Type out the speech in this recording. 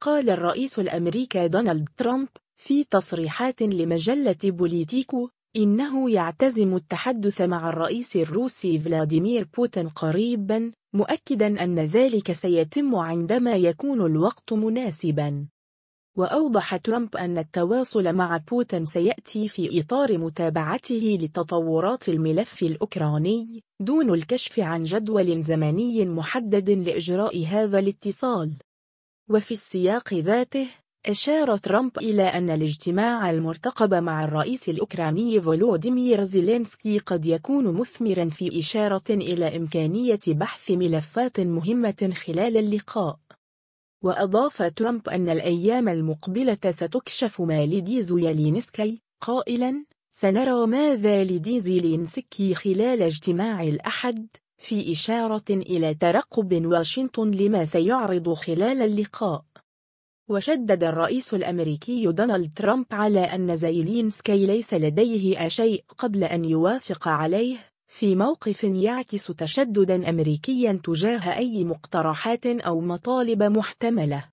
قال الرئيس الأمريكي دونالد ترامب في تصريحات لمجلة بوليتيكو إنه يعتزم التحدث مع الرئيس الروسي فلاديمير بوتين قريباً، مؤكداً أن ذلك سيتم عندما يكون الوقت مناسباً. وأوضح ترامب أن التواصل مع بوتين سيأتي في إطار متابعته لتطورات الملف الأوكراني، دون الكشف عن جدول زمني محدد لإجراء هذا الاتصال. وفي السياق ذاته، أشار ترامب إلى أن الاجتماع المرتقب مع الرئيس الأوكراني فولوديمير زيلينسكي قد يكون مثمراً، في إشارة إلى إمكانية بحث ملفات مهمة خلال اللقاء. وأضاف ترامب أن الأيام المقبلة ستكشف ما لدي زيلينسكي، قائلاً: سنرى ماذا لدي زيلينسكي خلال اجتماع الأحد، في إشارة إلى ترقب واشنطن لما سيعرض خلال اللقاء. وشدد الرئيس الأمريكي دونالد ترامب على أن زيلينسكي ليس لديه شيء قبل أن يوافق عليه، في موقف يعكس تشدداً أمريكياً تجاه أي مقترحات أو مطالب محتملة.